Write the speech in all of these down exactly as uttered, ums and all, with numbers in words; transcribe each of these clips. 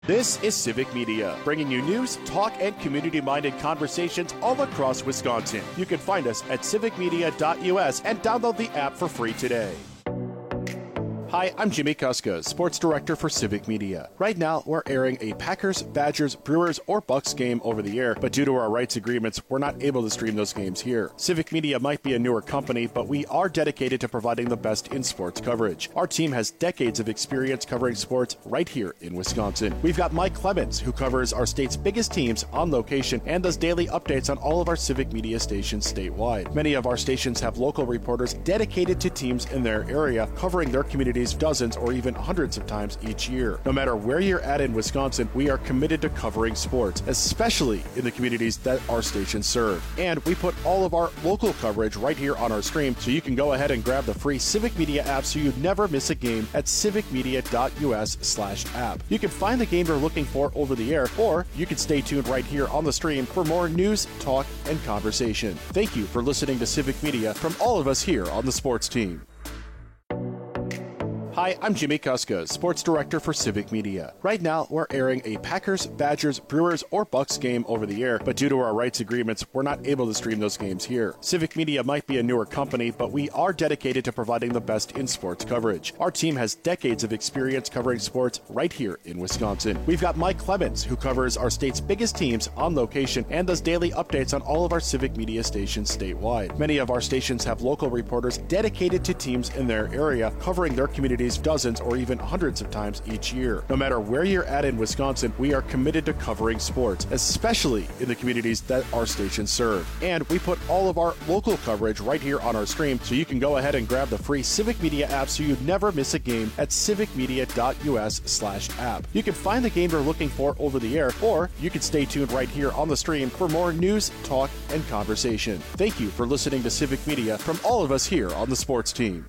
This is Civic Media, bringing you news, talk, and community-minded conversations all across Wisconsin. You can find us at civic media dot U S and download the app for free today. Hi, I'm Jimmy Kuska, Sports Director for Civic Media. Right now, we're airing a Packers, Badgers, Brewers, or Bucks game over the air, but due to our rights agreements, we're not able to stream those games here. Civic Media might be a newer company, but we are dedicated to providing the best in sports coverage. Our team has decades of experience covering sports right here in Wisconsin. We've got Mike Clemens, who covers our state's biggest teams on location and does daily updates on all of our Civic Media stations statewide. Many of our stations have local reporters dedicated to teams in their area, covering their communities dozens or even hundreds of times each year. No matter where you're at in Wisconsin, we are committed to covering sports, especially in the communities that our stations serve. And we put all of our local coverage right here on our stream, so you can go ahead and grab the free Civic Media app so you never miss a game at civic media dot U S slash app. You can find the game you're looking for over the air, or you can stay tuned right here on the stream for more news, talk, and conversation. Thank you for listening to Civic Media from all of us here on the sports team. Hi, I'm Jimmy Kuska, Sports Director for Civic Media. Right now, we're airing a Packers, Badgers, Brewers, or Bucks game over the air, but due to our rights agreements, we're not able to stream those games here. Civic Media might be a newer company, but we are dedicated to providing the best in sports coverage. Our team has decades of experience covering sports right here in Wisconsin. We've got Mike Clemens, who covers our state's biggest teams on location and does daily updates on all of our Civic Media stations statewide. Many of our stations have local reporters dedicated to teams in their area, covering their communities dozens or even hundreds of times each year. No matter where you're at in Wisconsin, we are committed to covering sports, especially in the communities that our stations serve. And we put all of our local coverage right here on our stream, so you can go ahead and grab the free Civic Media app so you never miss a game at civic media dot U S slash app. You can find the game you're looking for over the air, or you can stay tuned right here on the stream for more news, talk, and conversation. Thank you for listening to Civic Media from all of us here on the sports team.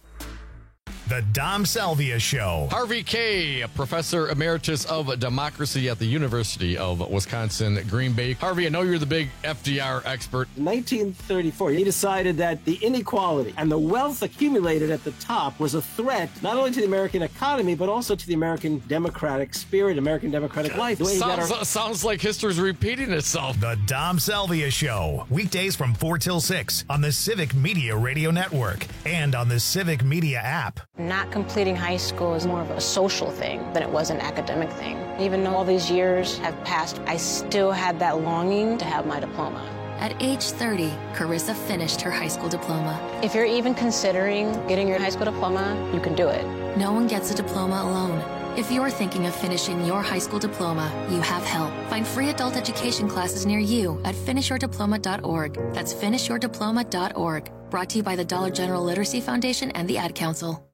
The Dom Salvia Show. Harvey Kaye, Professor Emeritus of Democracy at the University of Wisconsin, Green Bay. Harvey, I know you're the big F D R expert. In nineteen thirty-four, he decided that the inequality and the wealth accumulated at the top was a threat not only to the American economy, but also to the American democratic spirit, American democratic life. The way he got Sounds, our- sounds like history's repeating itself. The Dom Salvia Show. Weekdays from four till six on the Civic Media Radio Network and on the Civic Media app. Not completing high school is more of a social thing than it was an academic thing. Even though all these years have passed, I still had that longing to have my diploma. At age thirty, Carissa finished her high school diploma. If you're even considering getting your high school diploma, you can do it. No one gets a diploma alone. If you're thinking of finishing your high school diploma, you have help. Find free adult education classes near you at finish your diploma dot org. That's finish your diploma dot org. Brought to you by the Dollar General Literacy Foundation and the Ad Council.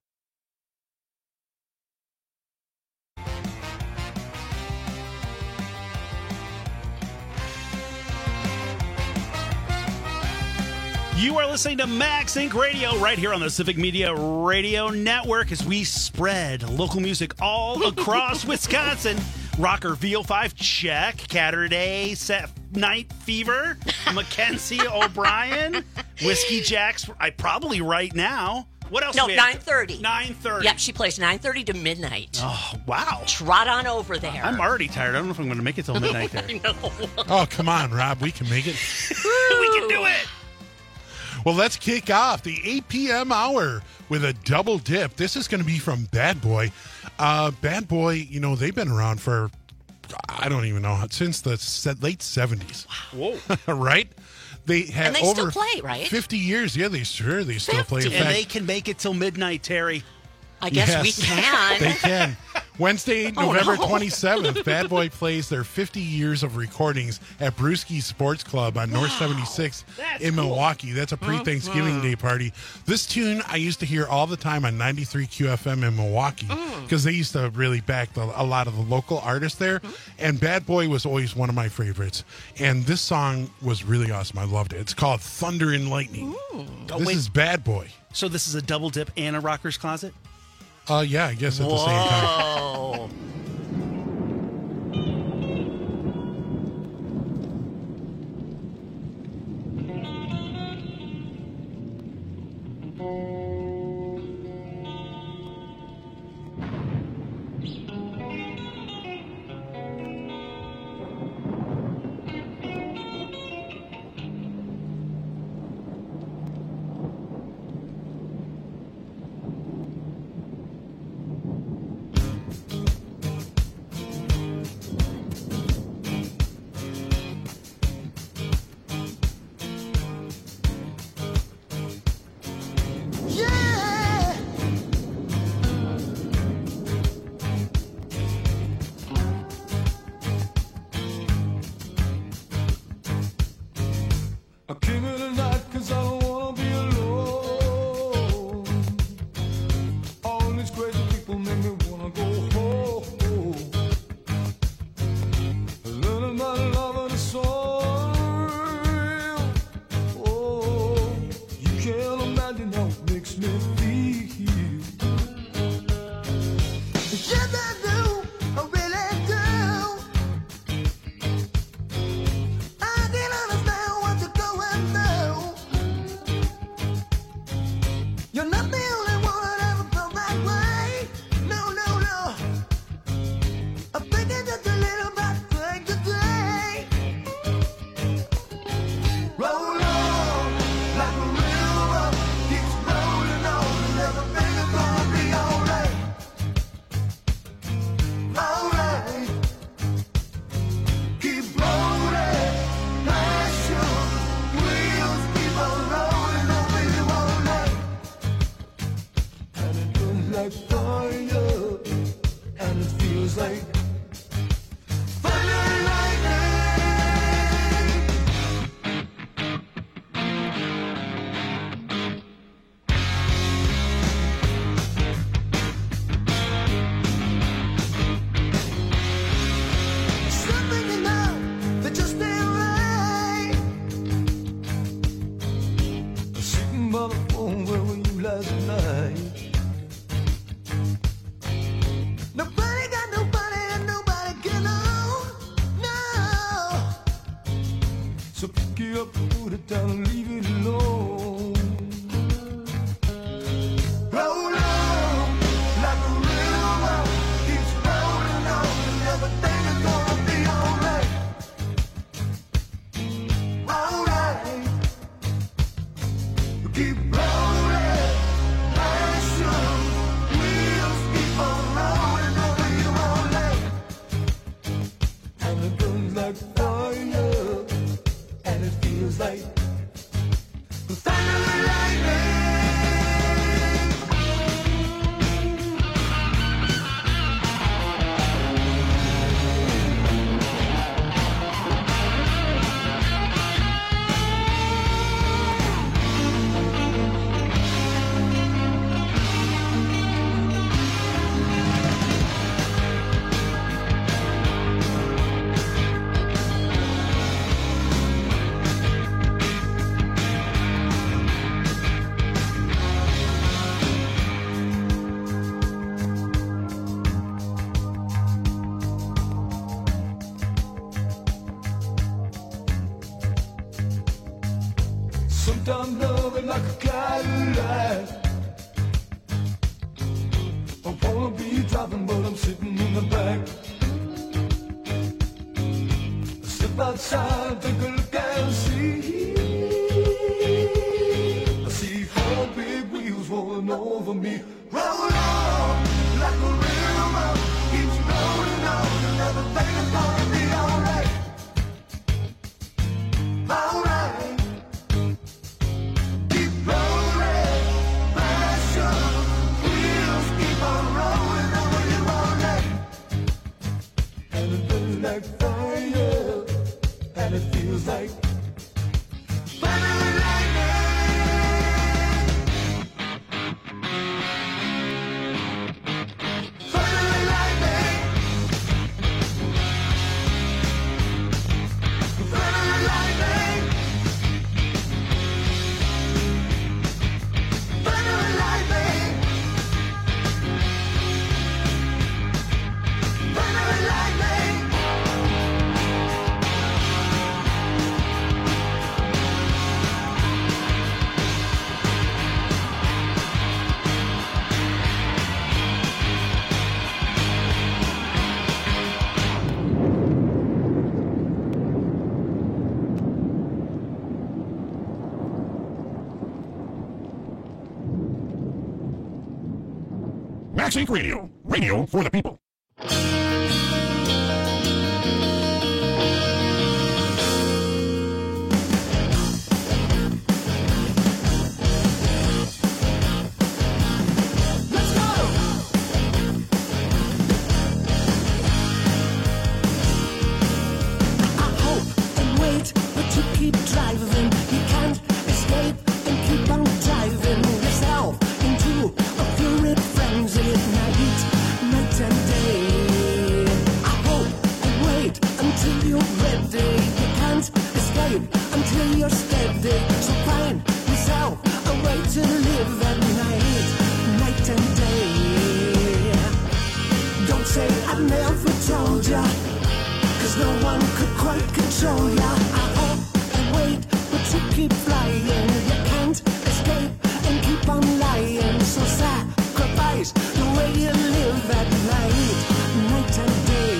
You are listening to Max Incorporated. Radio right here on the Civic Media Radio Network as we spread local music all across Wisconsin. Rocker V oh five, check. Catterday, Set Night Fever, Mackenzie O'Brien, Whiskey Jacks, I probably right now. What else? No, do we have? nine thirty. nine thirty. Yep, she plays nine thirty to midnight. Oh, wow. Trot on over there. I'm already tired. I don't know if I'm going to make it till midnight there. I know. Oh, come on, Rob. We can make it. We can do it. Well, let's kick off the eight p.m. hour with a double dip. This is going to be from Bad Boy. Uh, Bad Boy, you know, they've been around for, I don't even know, since the late seventies. Whoa. Right? They have and they over still play, right? fifty years. Yeah, they sure they still play. In And fact, they can make it till midnight, Terry. I guess yes, we can. They can. Wednesday, Oh, November no. twenty-seventh, Bad Boy plays their fifty years of recordings at Brewski Sports Club on North seventy-sixth That's in cool. Milwaukee. That's a pre-Thanksgiving Day party. This tune I used to hear all the time on ninety-three Q F M in Milwaukee because they used to really back the, a lot of the local artists there. And Bad Boy was always one of my favorites. And this song was really awesome. I loved it. It's called Thunder and Lightning. Oh, This wait. is Bad Boy. So this is a double dip and a Rocker's Closet? Uh, yeah, I guess at the same time. Whoa. I came in tonight cause I don't wanna be alone. All these crazy people make me wanna go home. Learning my love and it's so real. Oh, you can't imagine how it makes me feel. Yes, I do, I really do. I can't understand what you're going through. You're not the only one that ever felt that way. No, no, no. I'm thinking just a little bit day to day. Roll on like a river, keeps rolling on, and everything is gonna be alright. Alright. Keep rolling, passion, wheels keep on rolling over you all night. And it feels like fire, and it feels like thunder and lightning. Something you know that just ain't right. Sitting by the phone, where were you last night? Nobody got nobody and nobody can know. No. So pick it up, put it down, and leave it alone. Roll on like a river, keeps rolling on, and everything is gonna be alright. Alright. Keep rolling, passion, wheels keep on rolling over you all night. And it burns like fire, and it feels like thunder and lightning. Sometimes love is like a Cadillac. I wanna be driving, but I'm sitting in the back. Step outside, take a look and see. I see four big wheels rolling over me. Roll on like a river, keeps rolling on, and everything is gonna be alright. Alright. Keep rolling, passion, wheels keep on rolling over you all night. And it feels like fire, and it feels like thunder and lightning. Thunder and lightning. Thunder and lightning. Thunder and lightning. Thunder and lightning. Max Inc Radio. Radio for the people. Let's go! I hope and wait, but you keep driving. You until you're steady. So find yourself a way to live at night, night and day. Don't say I never told ya, cause no one could quite control ya. I hope and wait, but you keep flying. You can't escape and keep on lying. So sacrifice the way you live at night, night and day.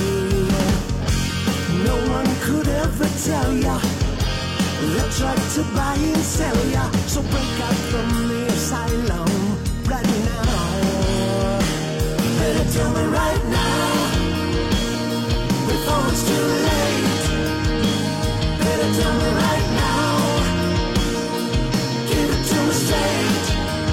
No one could ever tell ya. They tried to buy and sell ya. So break out from the asylum right now. Better tell me right now, before it's too late. Better tell me right now, give it to me straight.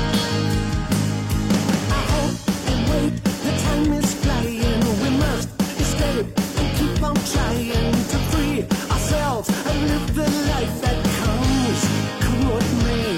I hope and wait, the time is flying. We must escape and keep on trying to free ourselves and live the life that comes, come what may.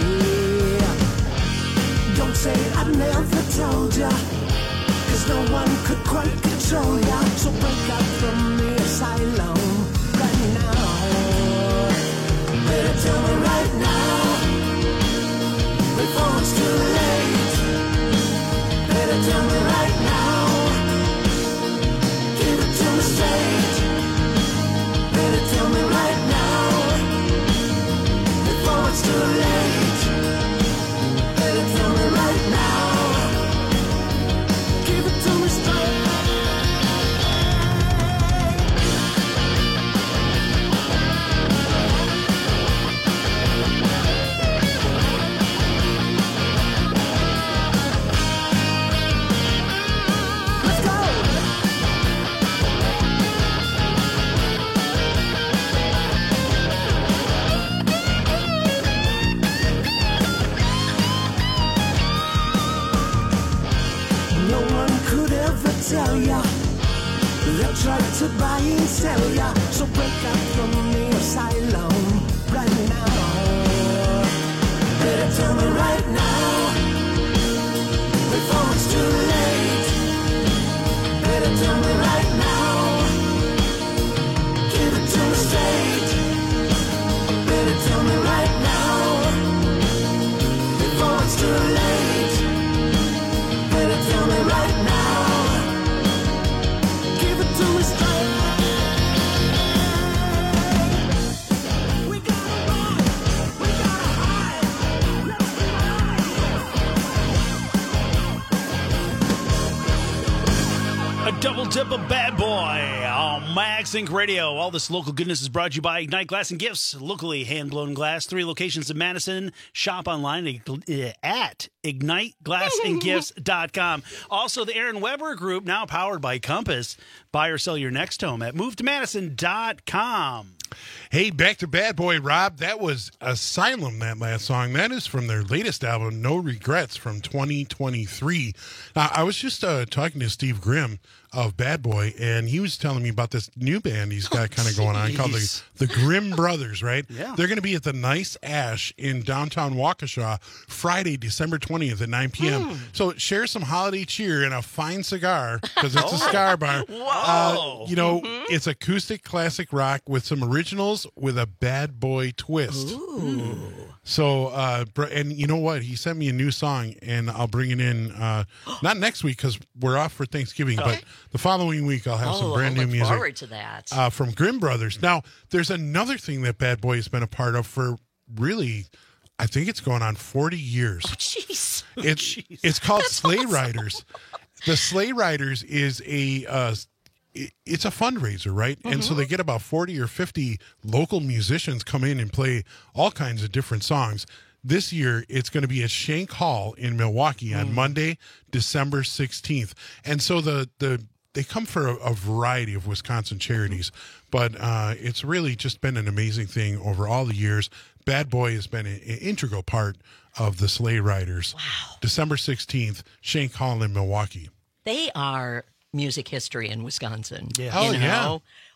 Don't say I never told ya, cause no one could quite control ya. So break out from the asylum right now. Better tell me right now, before it's too late. Better tell me right now, give it to me straight. Better tell me right now, before it's too late. Better tell me right now, give it to me straight. Let's go. No one could ever tell ya. They tried to buy and sell ya. So break out from the asylum right now. Better tell me right now, before it's too late. Better tell me right now, give it to me straight. Better tell me right now, before it's too late. Better tell me right now, give it to me straight. We gotta run, we gotta hide, let's A double dip of Bad Boy on Max Inc Radio. All this local goodness is brought to you by Ignite Glass and Gifts, locally hand-blown glass. Three locations in Madison. Shop online at ignite glass and gifts dot com. Also, the Aaron Weber Group, now powered by Compass. Buy or sell your next home at move to madison dot com. Hey, back to Bad Boy, Rob. That was Asylum, that last song. That is from their latest album, No Regrets, from twenty twenty-three. Now, I was just uh, talking to Steve Grimm of Bad Boy, and he was telling me about this new band he's got kind of going on called the, the Grimm Brothers, right? Yeah. They're going to be at the Nice Ash in downtown Waukesha Friday, December twentieth at nine p.m. Mm. So share some holiday cheer and a fine cigar, because it's a cigar bar. Whoa. Uh, you know, Mm-hmm. it's acoustic classic rock with some originals with a Bad Boy twist. Ooh. So, uh, br- and you know what? He sent me a new song, and I'll bring it in uh, not next week because we're off for Thanksgiving, Okay. but the following week I'll have Oh, some brand I new look music forward to that. uh, from Grimm Brothers. Now, there's another thing that Bad Boy has been a part of for really, I think it's going on forty years. Jeez. It's it's called Sleigh Riders. The Sleigh Riders is a uh, it- it's a fundraiser, right? And so they get about forty or fifty local musicians come in and play all kinds of different songs. This year, it's going to be at Shank Hall in Milwaukee on Monday, December sixteenth. And so the the they come for a, a variety of Wisconsin charities, but uh, it's really just been an amazing thing over all the years. Bad Boy has been an, an integral part of the Sleigh Riders. Wow. December sixteenth, Shank Hall in Milwaukee. They are music history in Wisconsin. Yeah. Oh, you know? yeah.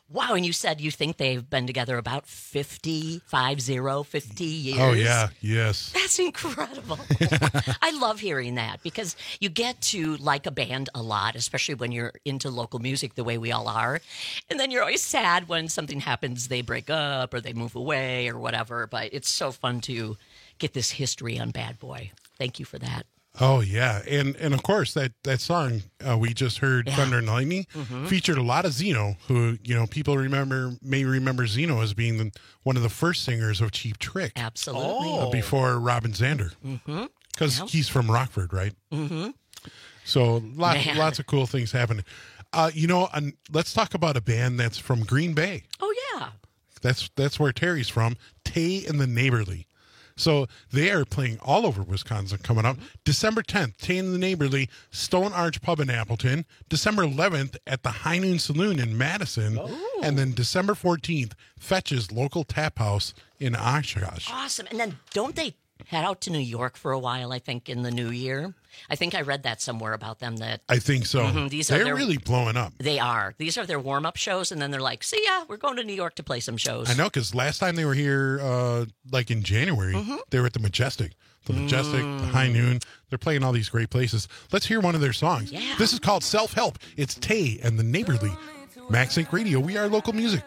Wow, and you said you think they've been together about fifty, five zero, fifty years. Oh, yeah, yes. That's incredible. I love hearing that because you get to like a band a lot, especially when you're into local music the way we all are. And then you're always sad when something happens, they break up or they move away or whatever. But it's so fun to get this history on Bad Boy. Thank you for that. Oh yeah, and and of course that that song uh, we just heard, Yeah. Thunder and Lightning, Mhm. featured a lot of Zeno, who you know people remember may remember Zeno as being the, one of the first singers of Cheap Trick. Absolutely. uh, before Robin Zander, Mhm. because Yeah. he's from Rockford, right? Mm-hmm. So lots Man. lots of cool things happening. Uh, you know, and let's talk about a band that's from Green Bay. Oh, yeah. That's that's where Terry's from. Tay and the Neighborly. So they are playing all over Wisconsin coming up. December tenth, Tay and the Neighborly, Stone Arch Pub in Appleton. December eleventh at the High Noon Saloon in Madison. And then December fourteenth, Fetch's local tap house in Oshkosh. Awesome. And then don't they head out to New York for a while, I think, in the new year? I think I read that somewhere about them that I think so. Mhm, these are They're their- really blowing up. they are. These are their warm-up shows, and then they're like, see ya, we're going to New York to play some shows. I know, because last time they were here, uh, like in January, Mm-hmm. they were at the Majestic. The Majestic, Mm. the High Noon. They're playing all these great places. Let's hear one of their songs. Yeah. This is called Self Help. It's Tay and the Neighborly. Max Inc Radio. We are local music.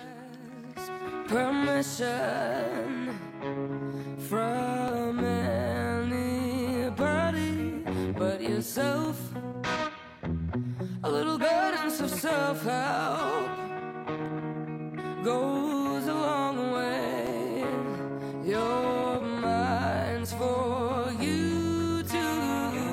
Permission from anybody but yourself. A little guidance of self-help goes a long way. Your mind's for you to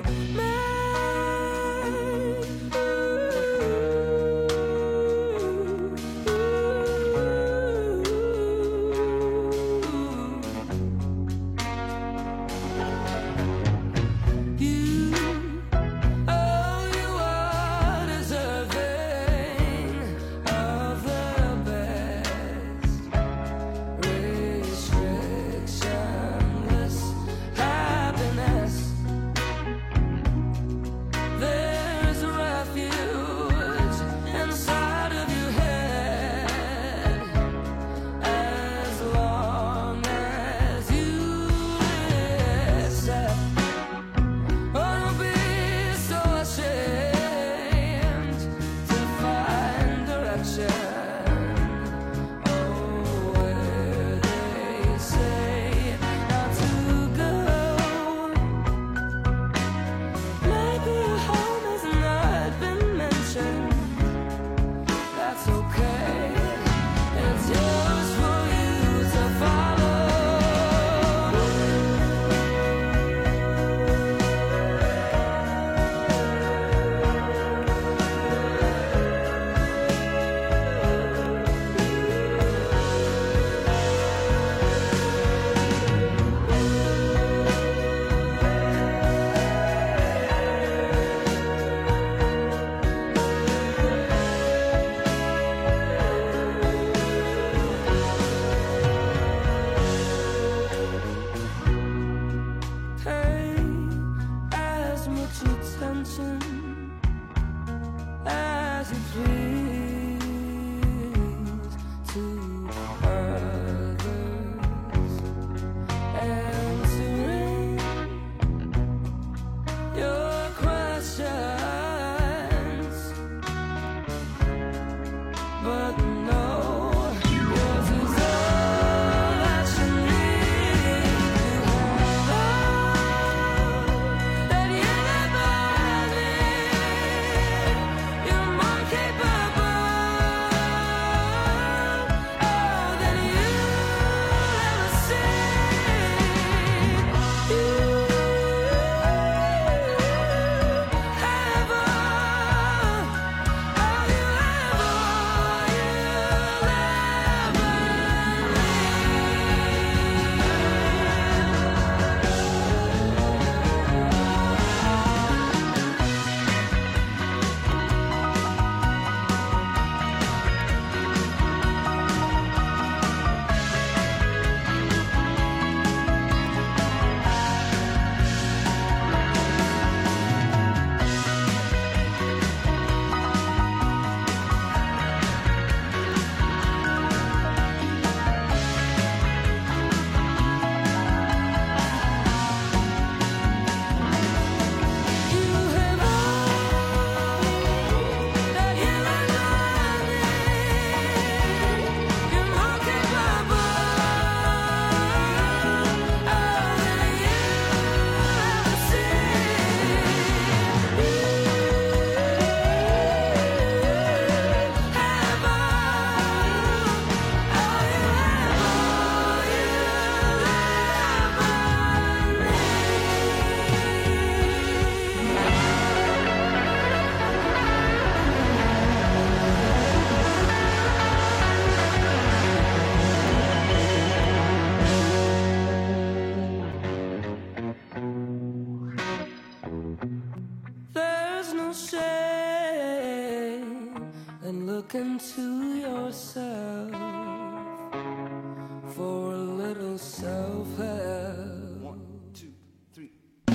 yourself for a little self-help. One, two, three.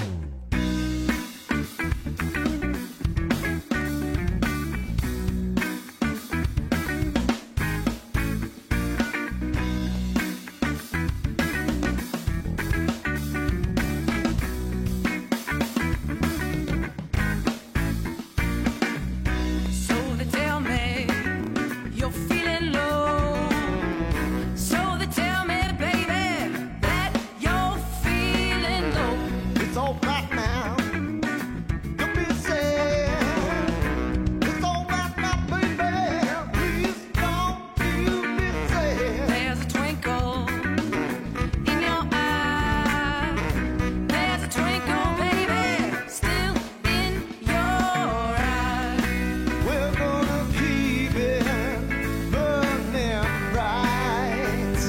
So they tell me you're feeling low. So they tell me, baby, that you're feeling low. It's all right now. Don't be sad. It's all right now, baby. Please don't you be sad. There's a twinkle in your eye. There's a twinkle, baby, still in your eye. We're gonna keep it burning bright.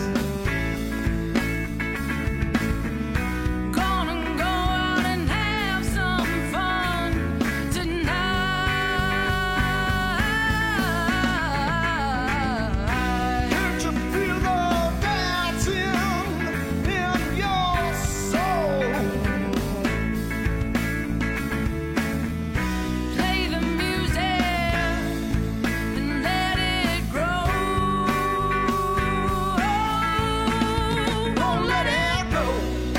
Gonna go out and have some fun tonight. Can't you feel the dancing in your soul? Play the music and let it grow. Don't let it go.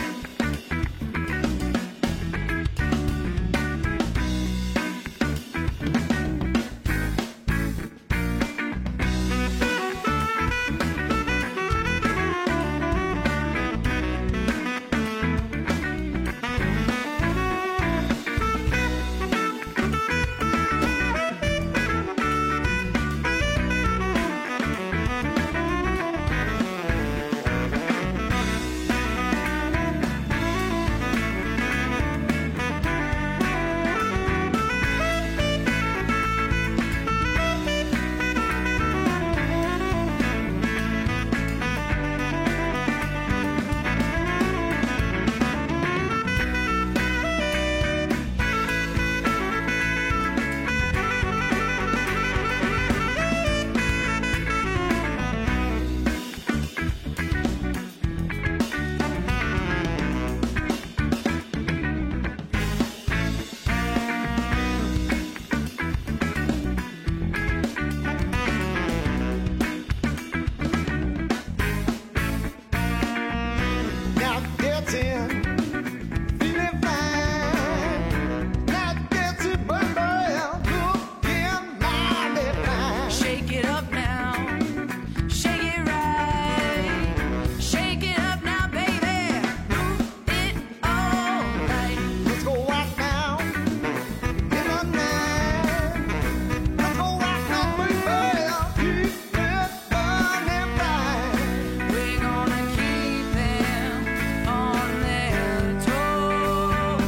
Now dancing, feeling fine. Now dancing, baby, looking mighty fine. Shake it up now, shake it right. Shake it up now, baby, move it all right. Let's go right now, in the night. Let's go right now, baby, keep it burning bright. We're gonna keep them on their toes.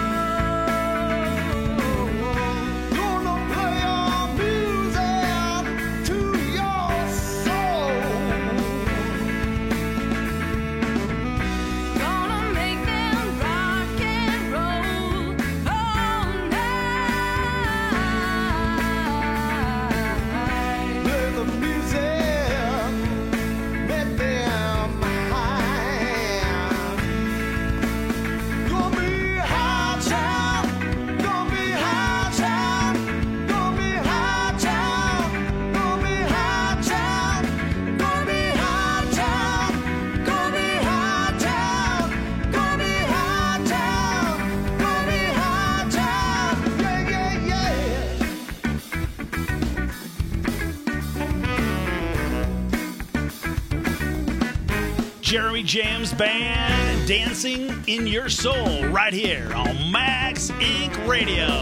Gonna play our music to your soul. Gonna make them rock and roll all night. Play the music, make them high. Gonna be high child, gonna be high child, gonna be high child, gonna be high child, gonna be high child, gonna be high child, gonna be high child, gonna be high child, yeah, yeah, yeah. Jeremy James Band, Dancing in Your Soul, right here on Max Inc Radio.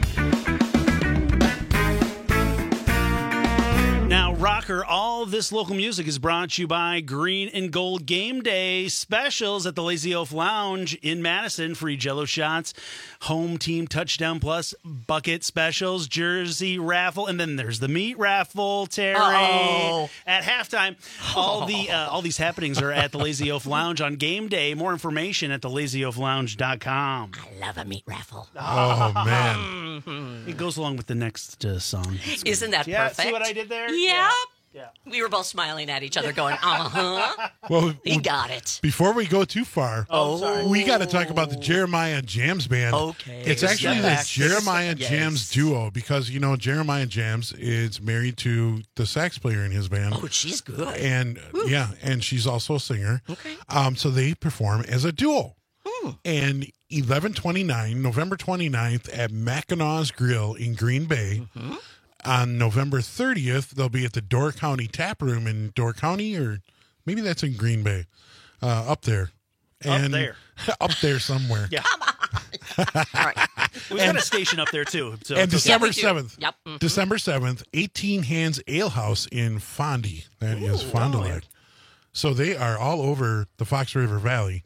Now, Rocker, all this local music is brought to you by Green and Gold Game Day specials at the Lazy Oaf Lounge in Madison. Free Jell-O shots, home team touchdown plus bucket specials, jersey raffle, and then there's the meat raffle, Terry. Uh-oh. At halftime, all the uh, all these happenings are at the Lazy Oaf Lounge on game day. More information at the lazy oaf lounge dot com. I love a meat raffle. Oh, man. It goes along with the next uh, song. Isn't that Yeah, perfect? see what I did there? Yeah. Yeah. We were both smiling at each other, going, "Uh huh." Well, He got it. Before we go too far, Oh, sorry. we got to talk about the Jeremiah Jams Band. Okay. It's actually Step the back. Jeremiah Yes. Jams duo because, you know, Jeremiah Jams is married to the sax player in his band. Oh, she's good. And yeah, and she's also a singer. Okay. Um, so they perform as a duo. Hmm. And eleven twenty-nine, November twenty-ninth at Mackinaw's Grill in Green Bay. Mm-hmm. On November thirtieth, they'll be at the Door County Tap Room in Door County, or maybe that's in Green Bay, uh, up there. Up there. up there somewhere. Yeah. All right. We've got a station up there, too. So And it's okay. Yeah, we December do. seventh. Yep. Mhm. December seventh, eighteen Hands Ale House in Fondy. That is Fond du Lac. So they are all over the Fox River Valley.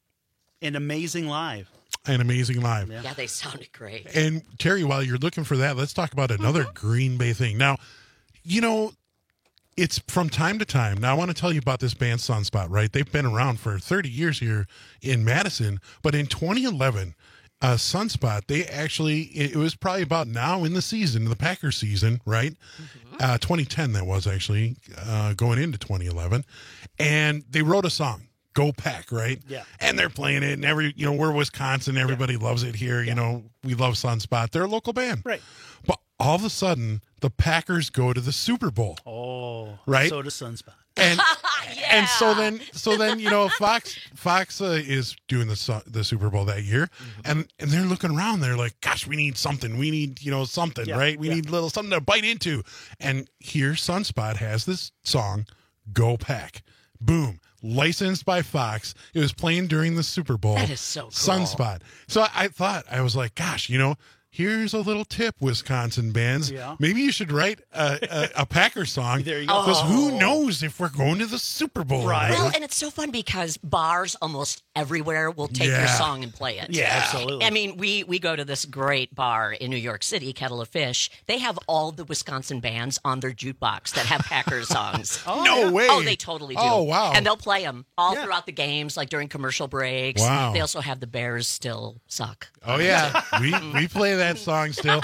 And amazing live. And amazing live. Yeah, they sounded great. And Terry, while you're looking for that, let's talk about another Green Bay thing. Now, you know, it's from time to time. Now, I want to tell you about this band Sunspot, right? They've been around for thirty years here in Madison. But in twenty eleven, uh, Sunspot, they actually, it was probably about now in the season, the Packers season, right? Mm-hmm. Uh, twenty ten, that was actually uh, going into twenty eleven. And they wrote a song. Go Pack, right? Yeah. And they're playing it, and every, you know, we're Wisconsin, everybody loves it here. You know, we love Sunspot. They're a local band. Right. But all of a sudden, the Packers go to the Super Bowl. Oh. Right? So does Sunspot. And and so then so then you know Fox Fox uh, is doing the su- the Super Bowl that year, Mm-hmm. and and they're looking around. They're like, "Gosh, we need something. We need you know something, Yeah, right? We yeah. need little something to bite into." And here, Sunspot has this song, "Go Pack." Boom. Licensed by Fox. It was playing during the Super Bowl. That is so cool. Sunspot. So I thought, I was like, gosh, you know, here's a little tip, Wisconsin bands. Yeah. Maybe you should write a, a, a Packer song. There you go. Because who knows if we're going to the Super Bowl. Right. Well, and it's so fun because bars almost everywhere will take your Yeah. song and play it. Yeah, absolutely. I mean, we we go to this great bar in New York City, Kettle of Fish. They have all the Wisconsin bands on their jukebox that have Packers songs. No way. Oh, they totally do. Oh, wow. And they'll play them all Yeah. throughout the games, like during commercial breaks. Wow. They also have the Bears still suck. Oh, yeah. we, we play that song still.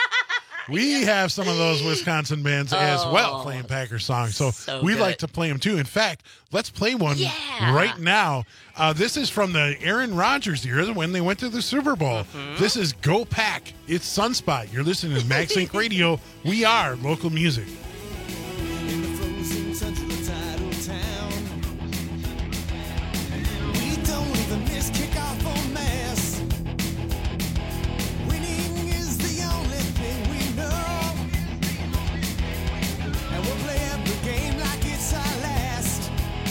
We have some of those Wisconsin bands as well playing Packer songs. So, so we good. like to play them too. In fact, let's play one Yeah. right now. Uh, this is from the Aaron Rodgers years when they went to the Super Bowl. Mm-hmm. This is Go Pack. It's Sunspot. You're listening to MagSync Radio. We are local music. In the frozen central tidal town, we don't even miss kickoff or mass. Winning is the only thing we know, and we'll play every game like it's our last.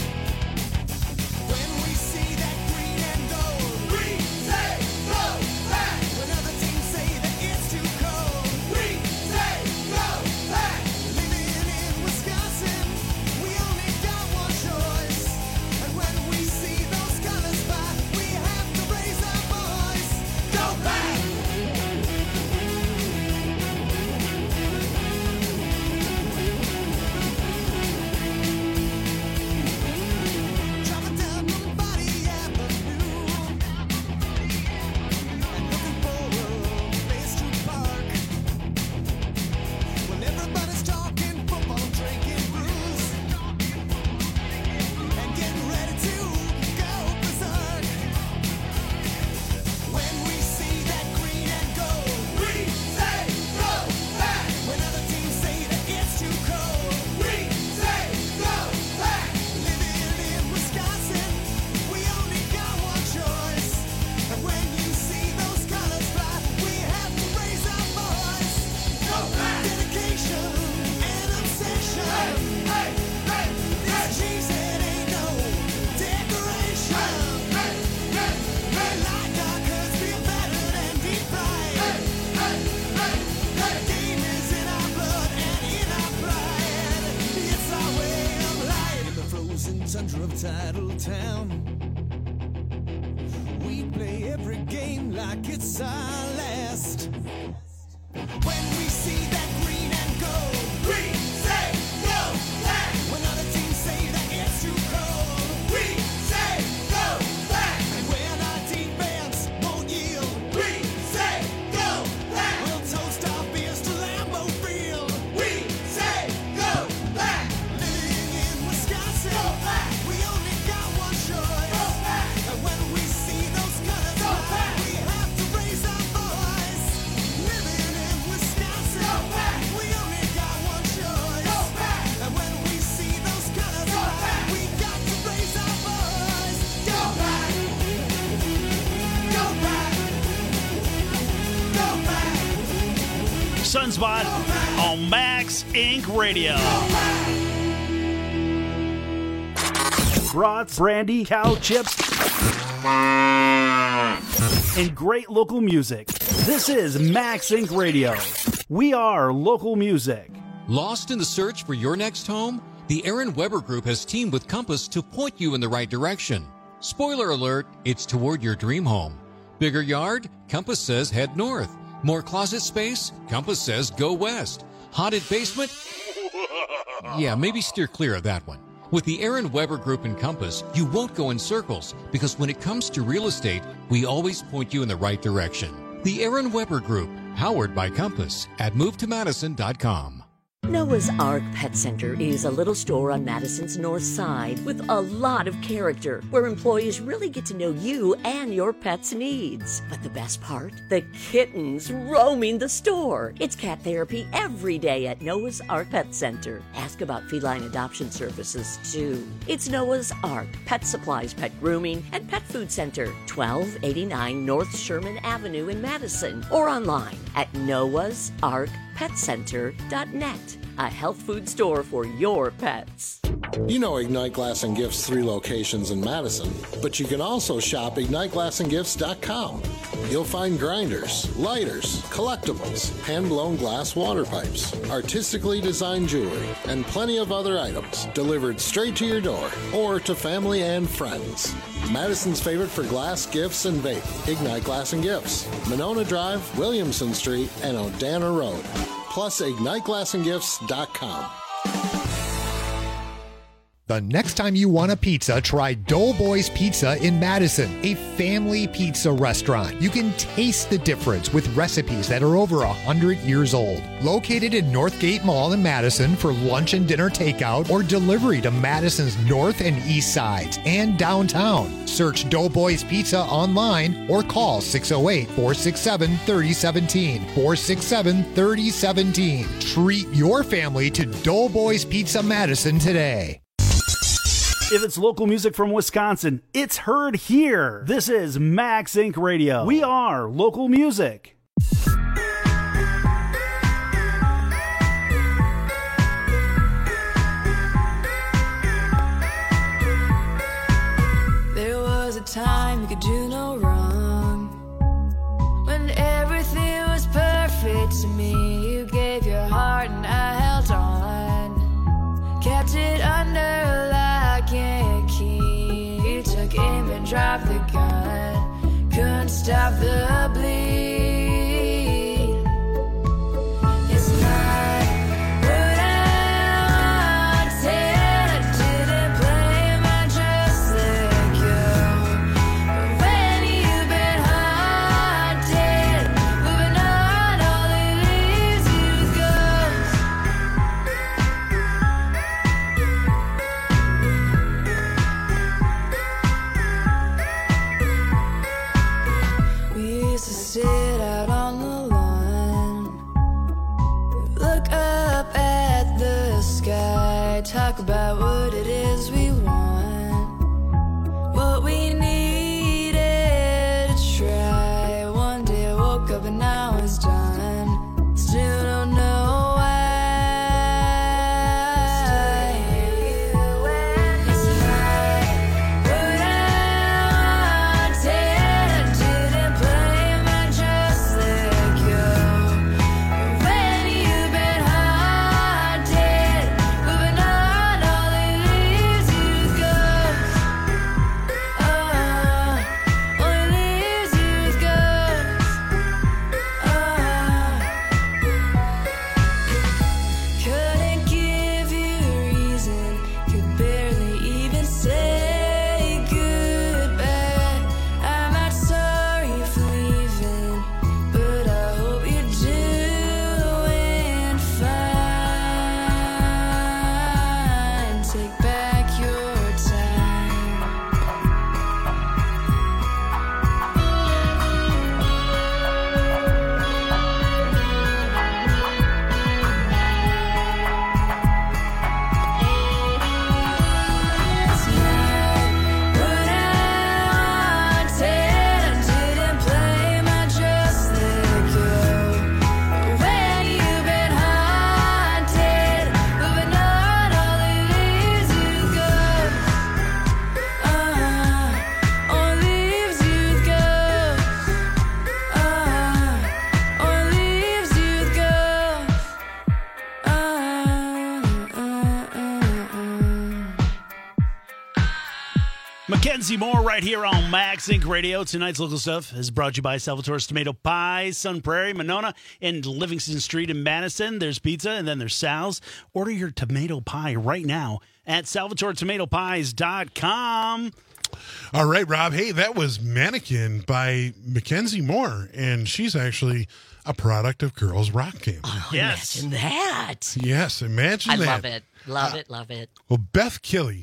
When we see that green and gold, we say go back. When other teams say that it's too cold, we say go back. Living in Wisconsin, we only got one choice. And when we see those colors fly, we have to raise our voice. Go back. Driving down Lombardi Avenue and looking for a place to park. When everybody's talking football, drinking brews, and getting ready to go berserk. When we see that green and gold, we say go back. When other teams say that it's too cold, we say go back. Living in Wisconsin, we only got one choice. And when you see those colors fly, we have to raise our voice. Go back. Dedication and obsession. Hey, hey, hey, this cheesehead ain't no decoration. Hey, hey, hey, like our cuts feel battered and deep fried. Hey, hey, hey, hey, the game is in our blood and in our pride. It's our way of life. In the frozen tundra of Tidal Town, we play every game like it's our last. When we see that green and gold, we say go back. When other teams say that it's too cold, we say go back. And when our team bands won't yield, we say go back. We'll toast our beers to Lambeau Field. We say go back. Living Sunspot on Max Incorporated. Radio. Brats, brandy, cow chips, and great local music. This is Max Incorporated. Radio. We are local music. Lost in the search for your next home? The Aaron Weber Group has teamed with Compass to point you in the right direction. Spoiler alert, it's toward your dream home. Bigger yard? Compass says head north. More closet space? Compass says go west. Haunted basement? Yeah, maybe steer clear of that one. With the Aaron Weber Group and Compass, you won't go in circles because when it comes to real estate, we always point you in the right direction. The Aaron Weber Group, powered by Compass at move to madison dot com. Noah's Ark Pet Center is a little store on Madison's north side with a lot of character, where employees really get to know you and your pet's needs. But the best part? The kittens roaming the store. It's cat therapy every day at Noah's Ark Pet Center. Ask about feline adoption services, too. It's Noah's Ark Pet Supplies, Pet Grooming, and Pet Food Center, twelve eighty-nine North Sherman Avenue in Madison, or online at noahs ark pet center dot net. A health food store for your pets. You know Ignite Glass and Gifts' three locations in Madison, but you can also shop ignite glass and gifts dot com. You'll find grinders, lighters, collectibles, hand-blown glass water pipes, artistically designed jewelry, and plenty of other items delivered straight to your door or to family and friends. Madison's favorite for glass, gifts, and vape, Ignite Glass and Gifts, Monona Drive, Williamson Street, and Odana Road. Plus ignite glass and gifts dot com. The next time you want a pizza, try Doughboys Pizza in Madison, a family pizza restaurant. You can taste the difference with recipes that are over one hundred years old. Located in Northgate Mall in Madison for lunch and dinner takeout or delivery to Madison's north and east sides and downtown. Search Doughboys Pizza online or call six oh eight, four six seven, three oh one seven, four six seven, three oh one seven. Treat your family to Doughboys Pizza Madison today. If it's local music from Wisconsin, it's heard here. This is Max Incorporated. Radio. We are local music. There was a time you could do no wrong, when everything was perfect to me. You gave your heart and I held on, kept it under lock and key. You took aim and dropped the gun, couldn't stop the bleed. It's not what I wanted, didn't blame, I just let go. But when you've been haunted, moving on, all it leaves you is ghosts. We used to sit out on the lawn, look up at the sky, talk about what it is we want, what we needed to try. One day I woke up and now it's done. Still don't know why. It's not what I wanted, didn't blame, I just let go. But when you've been haunted, moving on, all it leaves you Mackenzie Moore right here on Max Inc Radio. Tonight's local stuff is brought to you by Salvatore's Tomato Pie, Sun Prairie, Monona, and Livingston Street in Madison. There's pizza, and then there's Sal's. Order your tomato pie right now at salvatore tomato pies dot com. All right, Rob. Hey, that was Mannequin by Mackenzie Moore, and she's actually a product of Girls Rock Camp. Oh, yes. Imagine that. Yes, imagine I that. love it. Love it. Love it. Well, Beth Killey.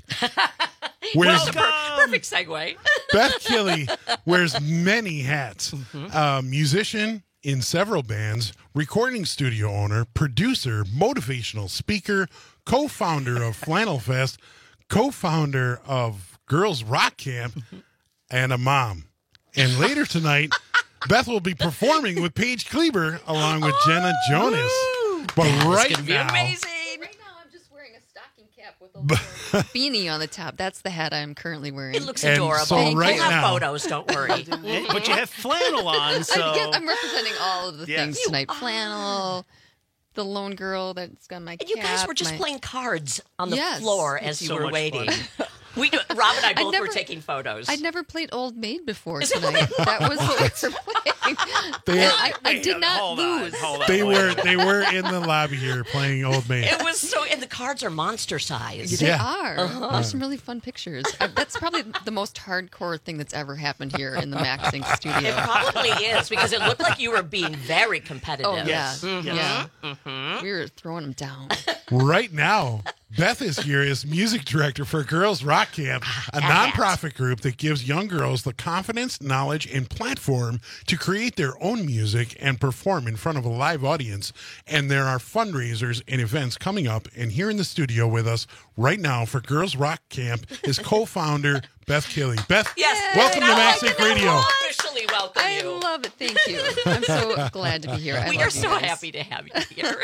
Wears, Per- perfect segue. Beth Killey wears many hats. Uh, musician in several bands, recording studio owner, producer, motivational speaker, co-founder of Flannel Fest, co-founder of Girls Rock Camp, and a mom. And later tonight, Beth will be performing with Paige Kleber along with Jenna Jonas. But That is right gonna be now, amazing. Right now, I'm just wearing a stocking cap with a little beanie on the top. That's the hat I'm currently wearing. It looks And adorable. so We'll right have now- photos, don't worry. But you have flannel on, so. I guess I'm representing all of the Yes. things You tonight. Flannel, the lone girl that's got my And cap. you guys were just my- playing cards on the Yes. floor as you So were much waiting. fun. We, do- Rob and I I'd both never- were taking photos. I'd never played Old Maid before tonight. That was what we were playing. They- And I, I did not Hold on, lose. hold on, they wait. were they were in the lobby here playing Old Maid. It was so, and the cards are monster size. They Yeah. are. Uh-huh. There's some really fun pictures. I, that's probably the most hardcore thing that's ever happened here in the Max Inc studio. It probably is because it looked like you were being very competitive. Oh, yeah. Yes. Yeah. Mhm. We were throwing them down. Right now, Beth is here as music director for Girls Rock Camp, a nonprofit group that gives young girls the confidence, knowledge, and platform to create their own music and perform in front of a live audience. And there are fundraisers and events coming up. And here in the studio with us right now for Girls Rock Camp is co-founder Beth Killey. Beth, Yes. welcome to I Max like Inc that. Radio. Officially welcome I you. love it. Thank you. I'm so glad to be here. I we love are you so guys. happy to have you here.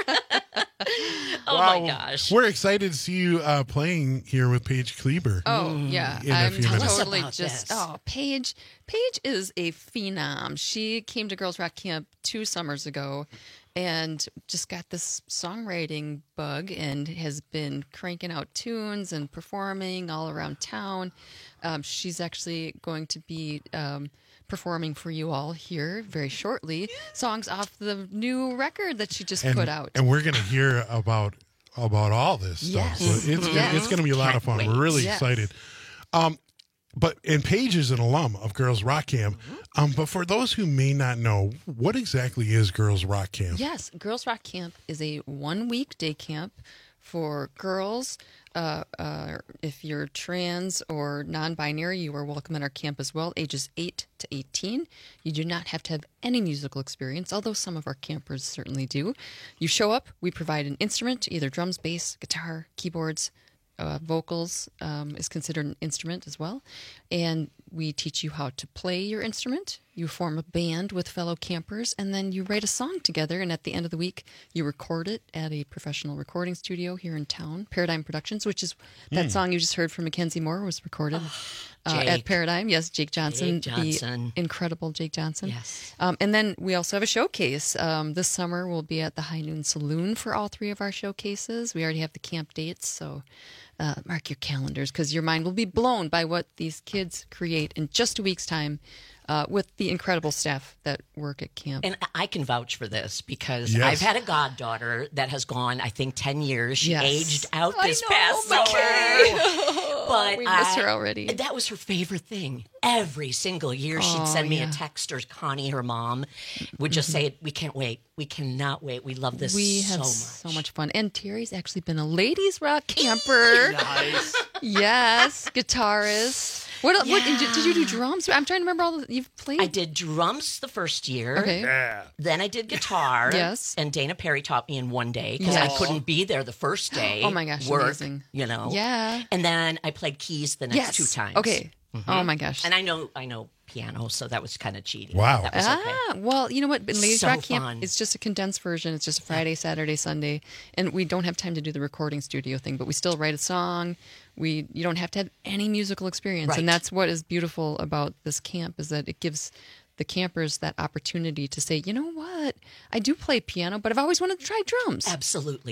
oh Wow. my gosh. We're excited to see you uh, playing here with Paige Kleber. Oh yeah, in a I'm few minutes. totally Tell us about just. this. Oh, Paige. Paige is a phenom. She came to Girls Rock Camp two summers ago, and just got this songwriting bug, and has been cranking out tunes and performing all around town. Um, she's actually going to be. Um, performing for you all here very shortly songs off the new record that she just and, put out. and we're going to hear about about all this stuff. Yes. So it's Yes. it's going to be a lot of fun. Can't We're really Yes. excited. Um, but and Paige is an alum of Girls Rock Camp. Um, but for those who may not know, what exactly is Girls Rock Camp? Yes, Girls Rock Camp is a one-week day camp for girls. Uh, uh, if you're trans or non-binary, you are welcome at our camp as well, ages eight to eighteen. You do not have to have any musical experience, although some of our campers certainly do. You show up, we provide an instrument, either drums, bass, guitar, keyboards, uh, vocals um, is considered an instrument as well. And we teach you how to play your instrument. You form a band with fellow campers, and then you write a song together. And at the end of the week, you record it at a professional recording studio here in town, Paradigm Productions, which is that Mm. song you just heard from Mackenzie Moore was recorded uh, at Jake. Paradigm. Yes, Jake Johnson, Jake Johnson. the incredible Jake Johnson. Yes. Um, and then we also have a showcase. Um, this summer we'll be at the High Noon Saloon for all three of our showcases. We already have the camp dates, so uh, mark your calendars because your mind will be blown by what these kids create in just a week's time uh, with the incredible staff that work at camp. And I can vouch for this because Yes. I've had a goddaughter that has gone, I think, ten years. She Yes. aged out I this know, past McKay. summer. But We miss I- her already. That was her favorite thing. Every single year, she'd Oh, send me yeah. a text, or Connie, her mom, would just Mhm. say, "We can't wait. We cannot wait. We love this we so have much." so much fun. And Terry's actually been a ladies rock camper. Nice. Yes, guitarist. What, else what did, you, did you do drums? I'm trying to remember all the, you've played. I did drums the first year. Okay. Yeah. Then I did guitar. Yes. And Dana Perry taught me in one day because Yes. I couldn't be there the first day. Oh my gosh, work, amazing. You know. Yeah. And then I played keys the next Yes. two times. Okay. Mhm. Oh my gosh. And I know I know piano, so that was kind of cheating. Wow. That was okay. Ah, well, you know what? In Ladies So Rock Camp, fun. it's just a condensed version. It's just a Friday, Saturday, Sunday, and we don't have time to do the recording studio thing. But we still write a song. We you don't have to have any musical experience, Right. and that's what is beautiful about this camp is that it gives the campers that opportunity to say, you know what, I do play piano, but I've always wanted to try drums. Absolutely.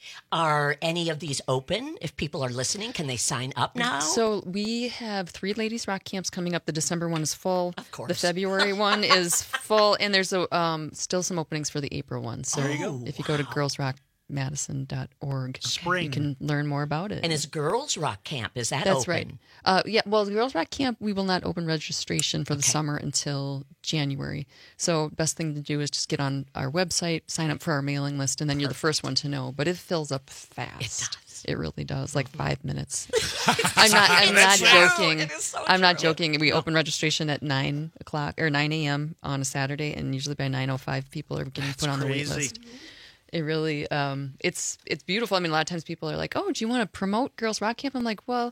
Are any of these open? If people are listening, can they sign up now? So we have three ladies rock camps coming up. The December one is full. Of course. The February one is full, and there's a, um, still some openings for the April one. So There you go. if you go to girls rock madison dot org, Spring. you can learn more about it. And is Girls Rock Camp, is that That's open? right. Uh, yeah, well, the Girls Rock Camp, we will not open registration for the summer until January. So best thing to do is just get on our website, sign up for our mailing list, and then you're the first one to know. But it fills up fast. It does. It really does, like five minutes. I'm not. I'm not That's true. joking. It is so I'm not true. joking. We open registration at nine o'clock or nine a.m. on a Saturday, and usually by nine o five, people are getting put on the wait crazy. list. It really, um, it's it's beautiful. I mean, a lot of times people are like, "Oh, do you want to promote Girls Rock Camp?" I'm like, "Well,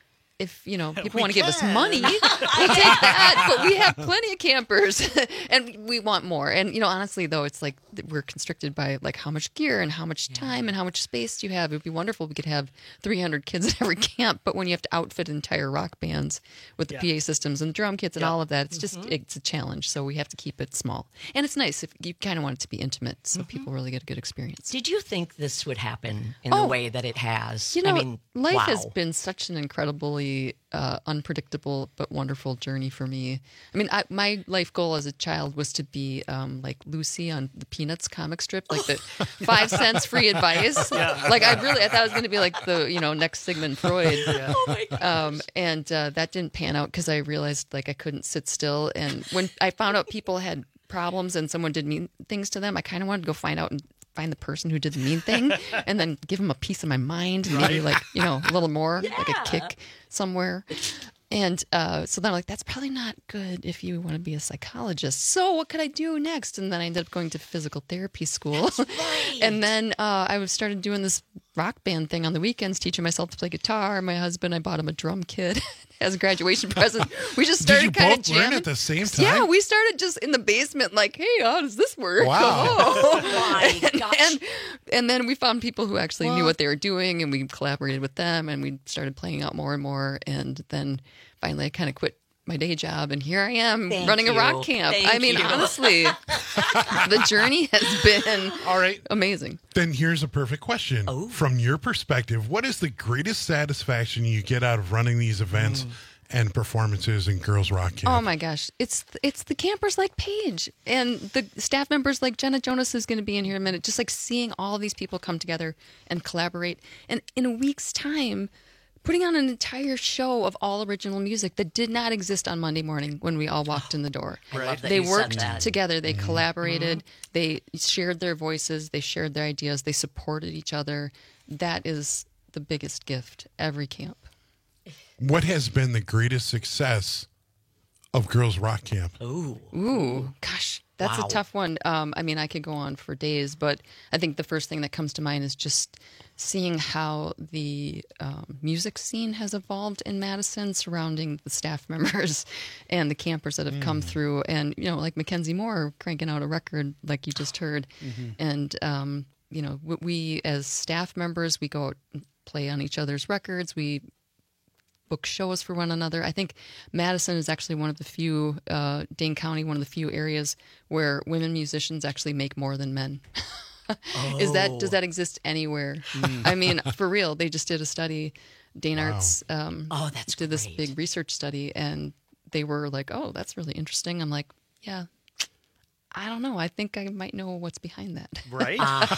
if you know people We want to give us can. money, we'll take that." But we have plenty of campers, and we want more. And you know, honestly, though, it's like we're constricted by like how much gear and how much time and how much space do you have. It would be wonderful if we could have three hundred kids at every camp, but when you have to outfit entire rock bands with the Yeah. P A systems and drum kits and all of that, it's just Mm-hmm. it's a challenge. So we have to keep it small, and it's nice if you kind of want it to be intimate, so Mm-hmm. people really get a good experience. Did you think this would happen in Oh, the way that it has? You know, I mean, life wow. has been such an incredibly uh, unpredictable but wonderful journey for me. I mean, I, my life goal as a child was to be um, like Lucy on the Peanuts comic strip, like the five cents free advice. Yeah. Like I really, I thought I was going to be like the you know next Sigmund Freud. Oh my gosh. Um, and uh, that didn't pan out because I realized like I couldn't sit still. And when I found out people had problems and someone did mean things to them, I kind of wanted to go find out and find the person who did the mean thing and then give them a piece of my mind and maybe like, you know, a little more, like a kick somewhere. And uh, so then I'm like, that's probably not good if you want to be a psychologist. So what could I do next? And then I ended up going to physical therapy school. And then uh, I was started doing this rock band thing on the weekends, teaching myself to play guitar. My husband, I bought him a drum kit as a graduation present. We just Did you started kind of both learn jamming at the same time? Yeah, we started just in the basement, like, hey, how does this work? Wow. Oh. my gosh. and, and then we found people who actually knew what they were doing, and we collaborated with them, and we started playing out more and more. And then finally, I kind of quit my day job, and here I am Thank running you. a rock camp. Thank I mean, you. honestly, the journey has been All right. amazing. Then here's a perfect question. Oh. From your perspective, what is the greatest satisfaction you get out of running these events and performances in Girls Rock Camp? Oh my gosh, it's it's the campers like Paige and the staff members like Jenna Jonas is going to be in here in a minute. Just like seeing all these people come together and collaborate, and in a week's time, putting on an entire show of all original music that did not exist on Monday morning when we all walked in the door. I love that They you said worked that. together. They collaborated. They shared their voices. They shared their ideas. They supported each other. That is the biggest gift every camp. What has been the greatest success of Girls Rock Camp? Ooh. Ooh, gosh, that's Wow. a tough one. Um, I mean, I could go on for days, but I think the first thing that comes to mind is just seeing how the um, music scene has evolved in Madison surrounding the staff members and the campers that have come through. And, you know, like Mackenzie Moore cranking out a record like you just heard. And, um, you know, we, we as staff members, we go out and play on each other's records. We book shows for one another. I think Madison is actually one of the few, uh, Dane County, one of the few areas where women musicians actually make more than men. Is that does that exist anywhere? I mean, for real, they just did a study. Dane Wow. Arts um, Oh, that's did this great. big research study, and they were like, "Oh, that's really interesting." I'm like, "Yeah, I don't know. I think I might know what's behind that." Right?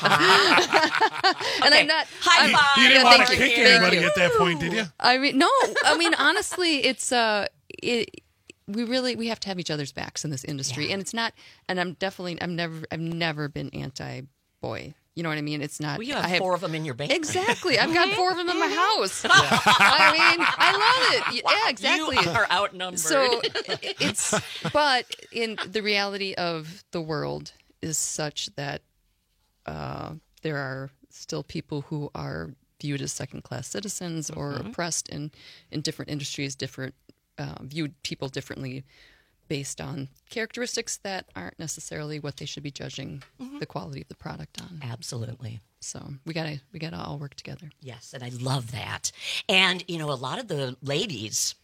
And I'm not. High I'm- five. You didn't Yeah, want thank to you. kick Thank anybody you. at that point, did you? I mean, no. I mean, honestly, it's uh, it. We really we have to have each other's backs in this industry, and it's not. And I'm definitely. I'm never. I've never been anti-boy. You know what I mean? It's not. Well, you have I four of them in your band. Exactly. I've got four of them in my house. I mean, I love it. Yeah, exactly. You are outnumbered. So it's, but in the reality of the world is such that uh, there are still people who are viewed as second-class citizens or oppressed in, in different industries, different uh, viewed people differently based on characteristics that aren't necessarily what they should be judging the quality of the product on. Absolutely. So we gotta we gotta all work together. Yes, and I love that. And, you know, a lot of the ladies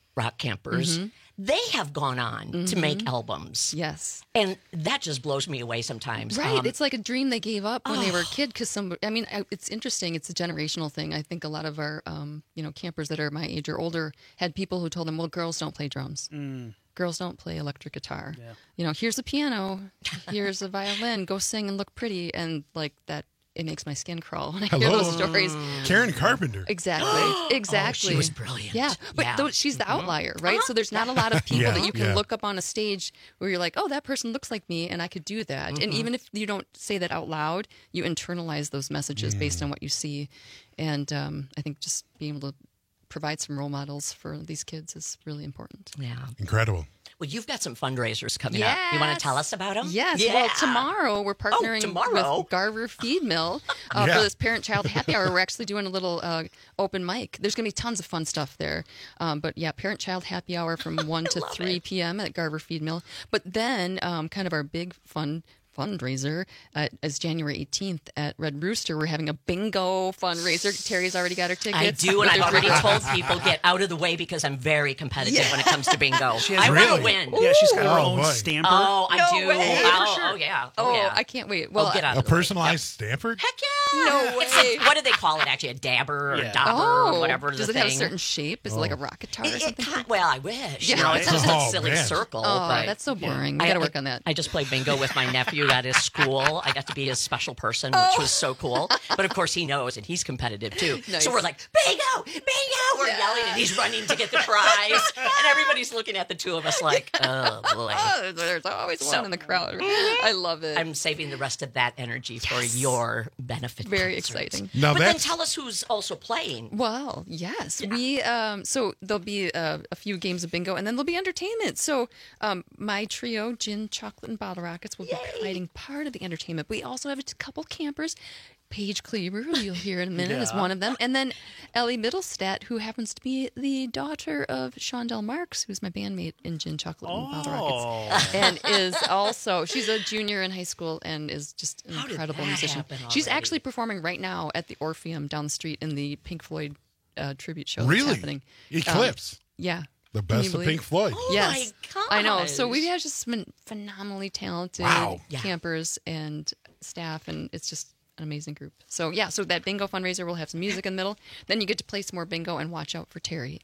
rock campers, Mhm. they have gone on to Mhm. make albums. Yes. And that just blows me away sometimes. Right. Um, it's like a dream they gave up when they were a Oh. kid because some, I mean, I- it's interesting. It's a generational thing. I think a lot of our, um, you know, campers that are my age or older had people who told them, well, girls don't play drums. Mm. Girls don't play electric guitar. You know, here's a piano, here's a violin, go sing and look pretty. And like that, it makes my skin crawl when I hear Hello. those stories. Karen Carpenter. Exactly. Exactly. Oh, she was brilliant. Yeah. But Yeah. Though she's the outlier, right? So there's not a lot of people Yeah, that you can yeah. look up on a stage where you're like, oh, that person looks like me and I could do that. And Mhm. even if you don't say that out loud, you internalize those messages based on what you see. And um, I think just being able to provide some role models for these kids is really important. Yeah. Incredible. Well, you've got some fundraisers coming up. You want to tell us about them? Yes. Yeah. Well, tomorrow we're partnering tomorrow? with Garver Feed Mill uh, Yeah. for this parent-child happy hour. We're actually doing a little uh, open mic. There's going to be tons of fun stuff there. Um, but yeah, parent-child happy hour from one to three p.m. at Garver Feed Mill. But then um, kind of our big fun fundraiser uh, is January eighteenth at Red Rooster. We're having a bingo fundraiser. Terry's already got her tickets. I do, and With I've her already three told girls. people get out of the way because I'm very competitive Yeah. when it comes to bingo. She has I really? want to win. Yeah, she's got her Oh, own boy. stamper. Oh, I No do. way. Oh, For sure. oh, yeah. Oh, Oh, yeah. I can't wait. Well, oh, get out A of the way. personalized stamper? Heck yeah. No It's way. like, what do they call it, actually? A dabber or Yeah. a dauber Oh, or whatever does the it have a thing. certain shape? Is it like a rock guitar or It- it something? kind- well, I wish. Yeah. You know, it's just Oh, a silly man. circle. Oh, but that's so boring. We I- got to I- work on that. I just played bingo with my nephew at his school. I got to be his special person, which was so cool. But of course, he knows, and he's competitive too. Nice. So we're like, bingo, bingo! We're yelling, and he's running to get the prize, and everybody's looking at the two of us like, oh boy. Oh, there's always one So- in the crowd. I love it. I'm saving the rest of that energy for your benefit. Very concerts. exciting. Now but then that's- tell us who's also playing. Well, yes, we um so there'll be uh, a few games of bingo and then there'll be entertainment. So um my trio, Gin, Chocolate, and Bottle Rockets, will be providing part of the entertainment. We also have a couple campers. Paige Kleber, who you'll hear in a minute, is Yeah. one of them. And then Ellie Middlestat, who happens to be the daughter of Shondell Marks, who's my bandmate in Gin, Chocolate, and Bottle Rockets. And is also, she's a junior in high school and is just an How did incredible that musician. happen She's already? actually performing right now at the Orpheum down the street in the Pink Floyd uh, tribute show that's Really? happening. Eclipse. Um, yeah. The Can best you of believe- Pink Floyd. Oh yes. my I know. So we gosh. have just phen- phenomenally talented Wow. Yeah. campers and staff, and it's just an amazing group. So yeah, so that bingo fundraiser will have some music in the middle. Then you get to play some more bingo and watch out for Terry.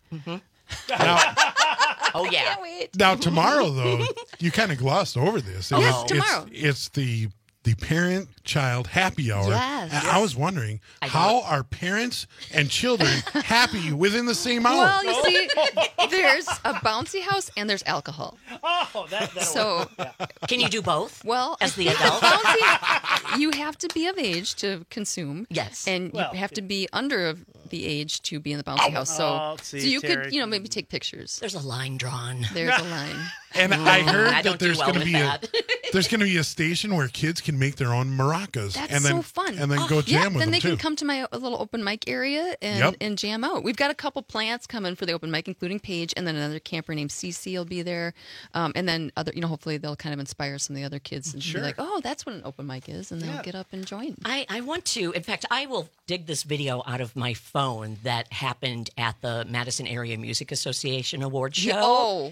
Now, Oh yeah. now tomorrow, though, you kind of glossed over this. Oh, yes, It's- tomorrow. It's, it's the the parent-child happy hour. Yes. And I was wondering, how are parents and children happy within the same hour? Well, you see, there's a bouncy house and there's alcohol. Oh, that, that'll So, Can you do both? well, As the adult? bouncy, you have to be of age to consume. Yes. And Well, you have to be under of the age to be in the bouncy house. So, Oh, so see, you Terry. could, you know, maybe take pictures. There's a line drawn. There's a line. And I heard I that don't do there's well going to with be a that. there's going to be a station where kids can make their own maracas That's and then so fun. and then Oh, go jam yeah, with then them they too. can come to my uh, little open mic area and, Yep. and jam out. We've got a couple plants coming for the open mic, including Paige, and then another camper named Cece will be there. Um, and then other, you know, hopefully they'll kind of inspire some of the other kids and Sure. be like, oh, that's what an open mic is, and they'll Yeah. get up and join. I, I want to, in fact, I will dig this video out of my phone that happened at the Madison Area Music Association Award show. Oh,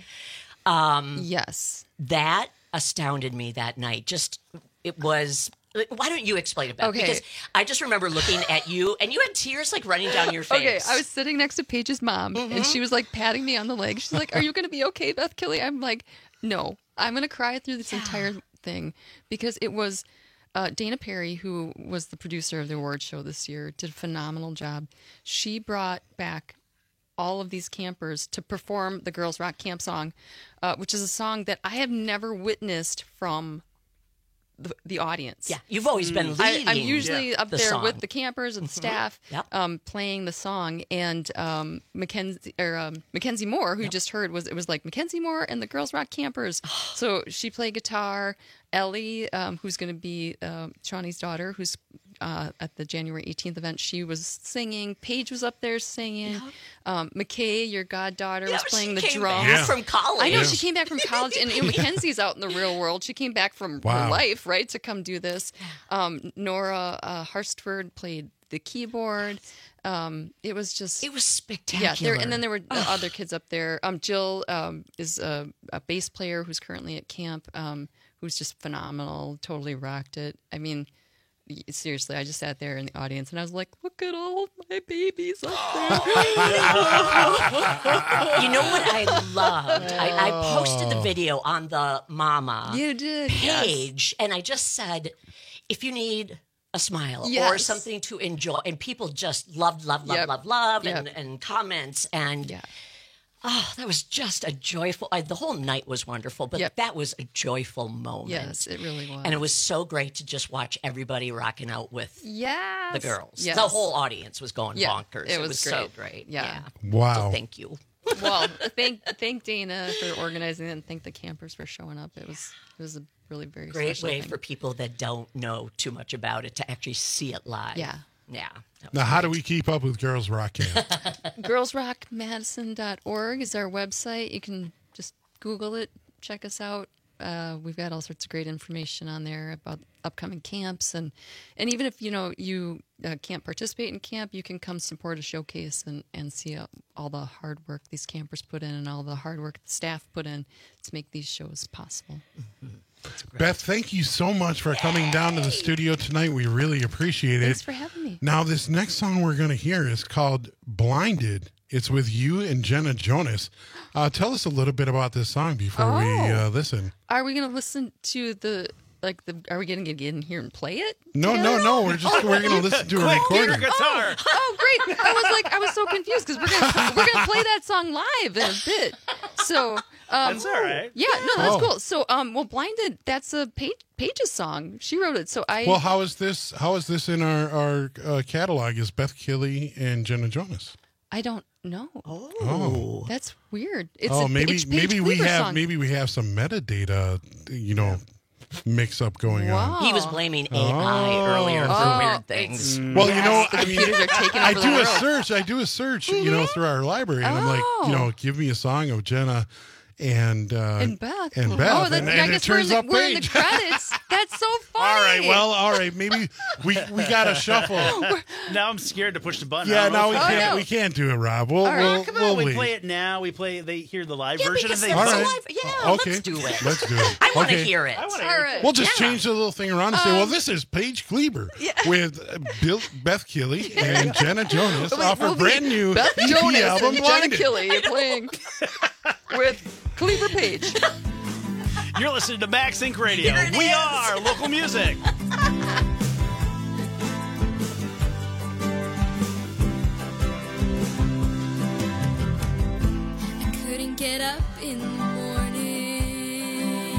Um, yes. that astounded me that night. Just, it was. Why don't you explain it better? Okay. Because I just remember looking at you, and you had tears like running down your face. Okay, I was sitting next to Paige's mom, and she was like patting me on the leg. She's like, "Are you going to be okay, Beth Kelly?" I'm like, "No, I'm going to cry through this entire thing because it was." Uh, Dana Perry, who was the producer of the award show this year, did a phenomenal job. She brought back all of these campers to perform the Girls Rock Camp song, uh, which is a song that I have never witnessed from the, the audience. Yeah, you've always been I, leading. I'm usually up the there song. with the campers and staff, Yep. um, playing the song. And um, Mackenzie or um, Mackenzie Moore, who you just heard, was it was like Mackenzie Moore and the Girls Rock Campers. So she played guitar. Ellie, um, who's going to be uh, Shawnee's daughter, who's uh, at the January eighteenth event, she was singing. Paige was up there singing. Um, McKay, your goddaughter, Yeah, was playing she the came drums. back from college. I know Yeah. she came back from college, and you know, Mackenzie's out in the real world. She came back from Wow. her life, right, to come do this. Um, Nora uh, Harstford played the keyboard. Um, it was just it was yeah. spectacular. There, and then there were uh, other kids up there. Um, Jill um, is a, a bass player who's currently at camp, um, who's just phenomenal. Totally rocked it. I mean, y- seriously, I just sat there in the audience and I was like, "Look at all my babies up there." You know what I loved? I, I posted the video on the Mama You did, page, and I just said, if you need a smile or Yes. something to enjoy, and people just loved, loved, loved, Yep. loved, love, and, Yep. and comments, and oh, that was just a joyful. I, the whole night was wonderful, but that was a joyful moment. Yes, it really was. And it was so great to just watch everybody rocking out with Yes. the girls. Yes. The whole audience was going Yeah, bonkers. it was so great. great. Yeah. Wow. So thank you. Well, thank thank Dana for organizing it, and thank the campers for showing up. It was it was a really very Great special way thing. for people that don't know too much about it to actually see it live. Yeah. Yeah. Now, how do we keep up with Girls Rock Camp? girls rock madison dot org is our website. You can just Google it, check us out. Uh, we've got all sorts of great information on there about upcoming camps, and and even if you know you uh, can't participate in camp, you can come support a showcase and and see uh, all the hard work these campers put in and all the hard work the staff put in to make these shows possible. Beth, thank you so much for coming down to the studio tonight. We really appreciate it. Thanks for having me. Now, this next song we're going to hear is called Blinded. It's with you and Jenna Jonas. Uh, tell us a little bit about this song before we Oh. uh, listen. Are we going to listen to the like the? Are we going to get in here and play it? No, no, no. We're just we're going to listen to a recording. Oh, oh, great! I was like, I was so confused because we're gonna we're gonna play that song live in a bit. So um, That's all right. Yeah, no, that's Oh. cool. So um, well, Blinded, that's a Paige, Paige's song. She wrote it. So I Well, how is this? How is this in our our uh, catalog? Is Beth Killy and Jenna Jonas? I don't know. Oh. That's weird. It's oh, a maybe Paige- Paige maybe we Cleaver have song. maybe we have some metadata, you know, mix up going on. He was blaming A I earlier for Oh, weird things. Well, you know, The I mean, computers are taking I over do the a world. search. I do a search, you know, through our library, and I'm like, Oh. you know, give me a song of Jenna and uh, And Beth. and Beth, Oh, that's, and, I and it guess we're in, turns the, up we're in the Paige. credits. That's so funny. All right, well, all right, maybe we we got to shuffle. Now I'm scared to push the button. I Yeah, don't know no, we if- can't. We can't do it, Rob. We'll, All right, we'll, come we'll on. We leave. play it now. We play. They hear the live Yeah, version. because and they it's All right. live. Yeah, Okay. let's do it. Let's do it. I want to Okay. hear it. I want to All hear right. We'll just Yeah. change the little thing around and say, Um, well, this is Paige Kleber with uh, Bill, Beth Killy and Jenna Jonas Wait, off her we'll be brand new Beth E P Jonas album, and Jenna Blinded. Killy playing with Cleaver Page. You're listening to Max Inc Radio. We are local music. I couldn't get up in the morning.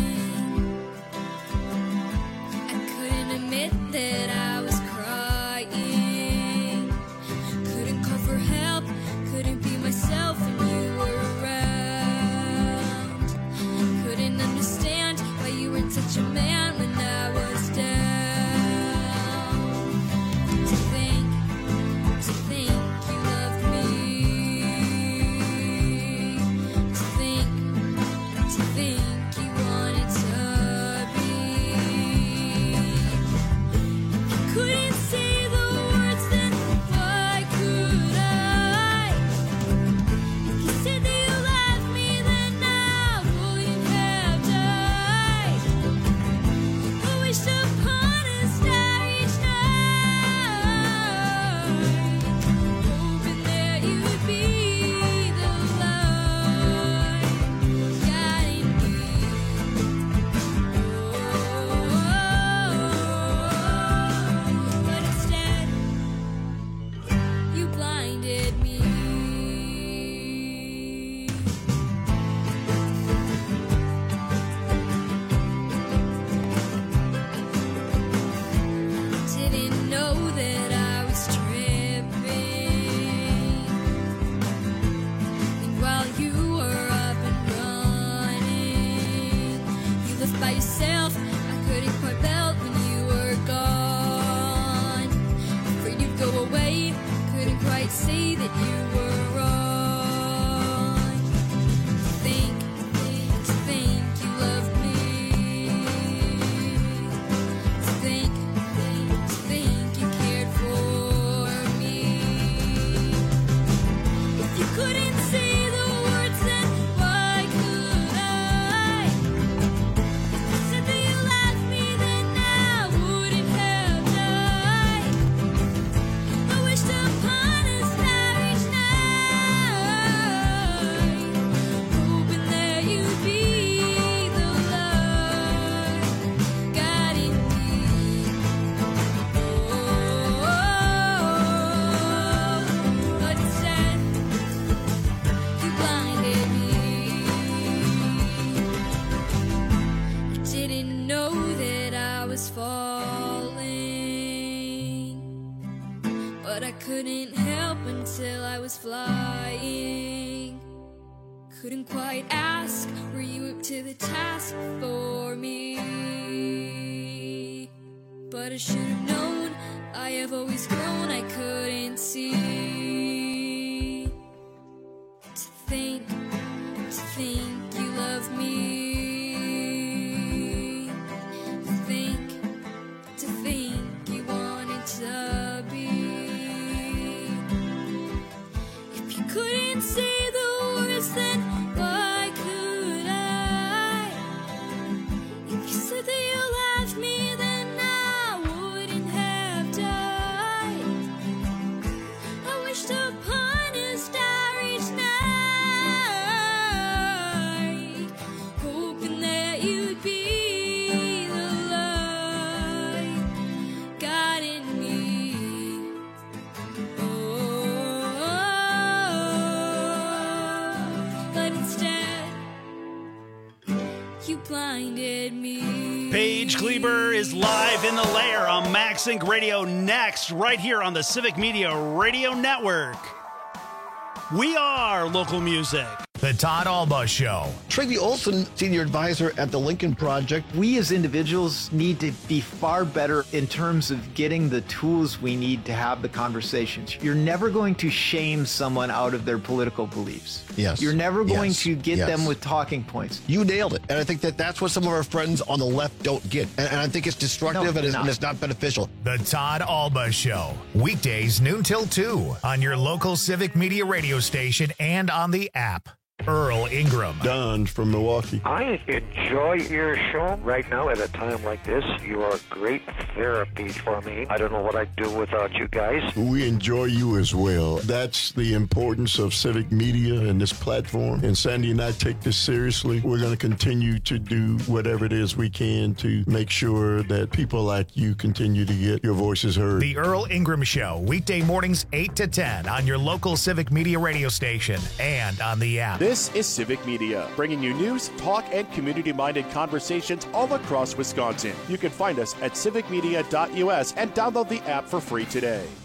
I couldn't admit that I was crying. Couldn't call for help. Couldn't be myself when you were around. Couldn't understand why you weren't such a man when I was down. To think, to think you loved me. To think, to think you wanted to be. Couldn't say the words, then why could I? You said that you loved me, then I wouldn't have died. I wished upon a star each night, hoping that you'd be the light guiding me. But instead, you blinded me. Didn't know that I was tripping. And while you were up and running, you left by yourself. I couldn't quite belt when you were gone. Afraid you'd go away, couldn't quite see that you were wrong. Think, think, think you loved me. Think, think, think you cared for me. was flying. Couldn't quite ask, were you up to the task for me? But I should have known, I have always grown, I couldn't see. To think, to think you love me. To think, to think you wanted to be. If you couldn't say the words, then why could I? If you said that you loved me, then I wouldn't have died. I wished upon a starry night, hoping that you'd be the light guiding me. Oh, but instead, you blinded me. Paige Kleber is live in the lair on MaxSync Radio next, right here on the Civic Media Radio Network. We are local music. The Todd Alba Show. Tracy Olson, Senior Advisor at the Lincoln Project. We as individuals need to be far better in terms of getting the tools we need to have the conversations. You're never going to shame someone out of their political beliefs. Yes. You're never going Yes. to get Yes. them with talking points. You nailed it. And I think that that's what some of our friends on the left don't get. And, and I think it's destructive No, and, it's, not. and it's not beneficial. The Todd Alba Show. Weekdays noon till two on your local Civic Media radio station and on the app. Earl Ingram. Don from Milwaukee. I enjoy your show right now at a time like this. You are great therapy for me. I don't know what I'd do without you guys. We enjoy you as well. That's the importance of civic media and this platform. And Sandy and I take this seriously. We're going to continue to do whatever it is we can to make sure that people like you continue to get your voices heard. The Earl Ingram Show. Weekday mornings eight to ten on your local Civic Media radio station and on the app. This is Civic Media, bringing you news, talk, and community-minded conversations all across Wisconsin. You can find us at civic media dot U S and download the app for free today.